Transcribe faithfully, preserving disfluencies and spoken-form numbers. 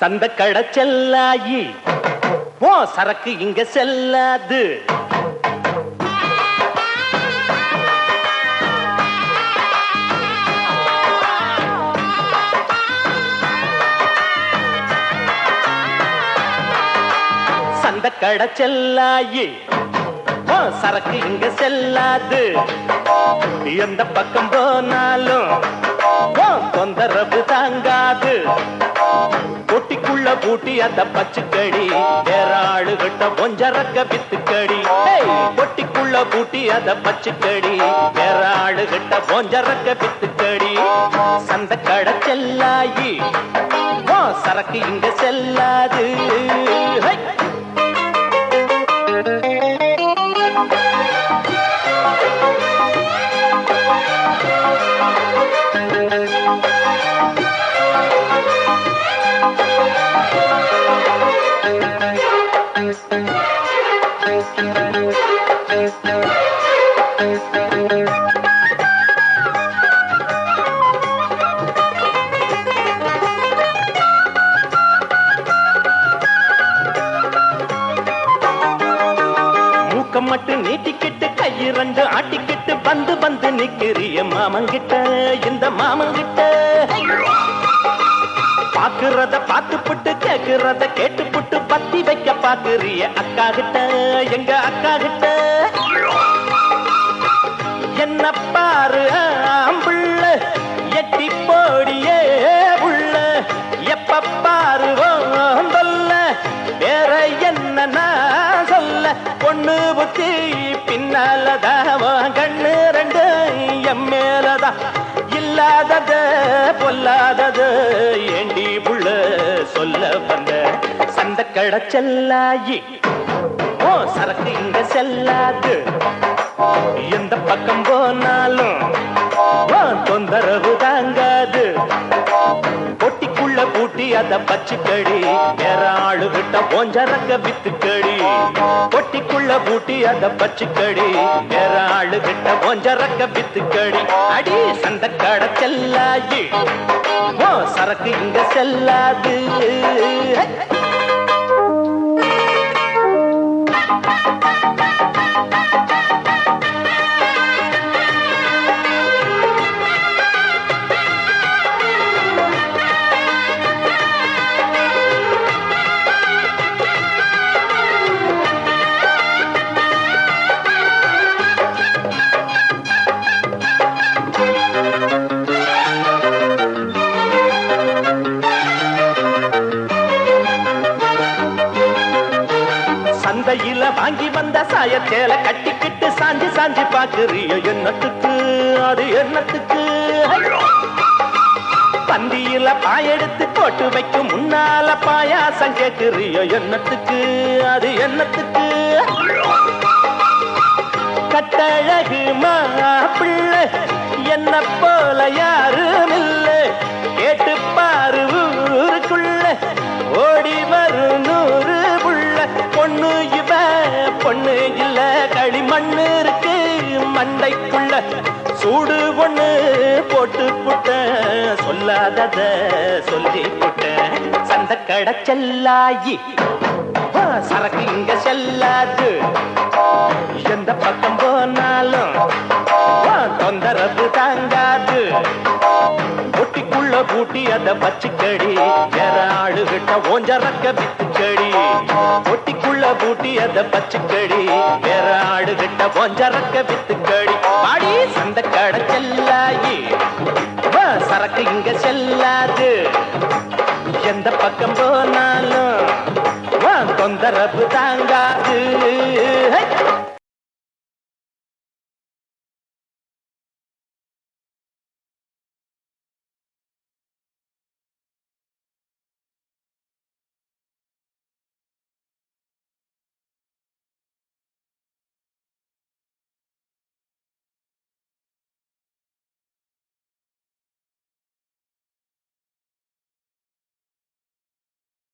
சந்த கடை செல்லாயி ஓ சரக்கு இங்க செல்லாது. சந்த கடை செல்லாயி ஓ சரக்கு இங்க செல்லாது. எந்த பக்கம் போனாலும் ஓ தொந்தரவு தாங்காது. பொட்டிக்குள்ள பூட்டி அந்த பச்சுக்கடி வேற ஆளுகிட்ட கொஞ்சரக்க வித்துக்கடி. பொட்டிக்குள்ள பூட்டி அந்த பச்சுக்கடி வேற ஆளுகிட்ட கொஞ்சரக்க வித்துக்கடி. சந்த கடை செல்லாயி ஓ சரக்கு இங்க செல்லாது. மூக்க மட்டும் நீட்டிக்கிட்டு கையிரண்டு ஆட்டிக்கிட்டு பந்து பந்து நிக்கிறிய மாமங்கிட்ட. இந்த மாமங்கிட்ட பாக்குறத பார்த்து புட்டு கேக்குறத கேட்டு புட்டு பத்தி வைக்க பாக்குறிய அக்கா கிட்ட. எங்க அக்கா கிட்ட என்ன பாரு ஆம்புள்ள எட்டி போடியே உள்ள. எப்ப பாருவோம் சொல்ல வேற என்ன நான் சொல்ல. பொண்ணு புத்தி பின்னாலதான் கண்ணு ரெண்டு எம் மேலதான். இல்லாதது பொல்லாதது ஏண்டி புள்ள சொல்ல வந்த. சந்த கடை செல்லாயி ஓ சரக்கு இங்க செல்லாது. எந்த பக்கம் போனாலும் தொந்தரவு தாங்காது. பொட்டிக்குள்ள பூட்டி அத பச்சுக்கடி வேற ஆளு விட்ட போஞ்சரக்க வித்துக்கடி. பொட்டிக்குள்ள பூட்டி அத பச்சுக்கடி வேற ஆளு விட்ட போஞ்சரக்க வித்துக்கடி. அடி சந்த கடை செல்லாயி ஓ சரக்கு இங்க செல்லாது. சந்தையில வாங்கி வந்த சாயச்சேல கட்டிக்கிட்டு சாஞ்சி சாஞ்சி பாக்குறியோ என்னத்துக்கு அது என்னத்துக்கு. பந்தியில பாயெடுத்து போட்டு வைக்கும் முன்னால பாயாசம் கேக்குறியோ என்னத்துக்கு அது என்னத்துக்கு. கட்டழகு மாப்பிள்ளை என்ன போல யாரும் இல்ல. கேட்டு பாரு ஊருக்குள்ள ஓடி வரும் நூறு புள்ள. பொண்ணு இவ பொண்ணு இல்ல களிமண்ணு இருக்கு மண்டைக்குள்ள. சூடு பொண்ணு போட்டு புட்ட சொல்லாதத சொல்லி புட்ட. சந்த கடை செல்லாயி சரக்கு இங்க செல்லாது. எந்த பக்கம் போனாலும் தொந்தரவு தாங்காது. பொட்டிக்குள்ள பூட்டி அத பச்சுக்கடி வேற ஆளு விட்ட ஓஞ்சரக்க வித்துக்கடி. பொட்டிக்குள்ள பூட்டி அத பச்சுக்கடி வேற ஆளு விட்ட ஓஞ்சரக்க வித்துக்கடி. பாடி சந்த கடை செல்லாயி சரக்கு இங்க செல்லாது. எந்த பக்கம் போனாலும் தொந்தரவு தாங்காது.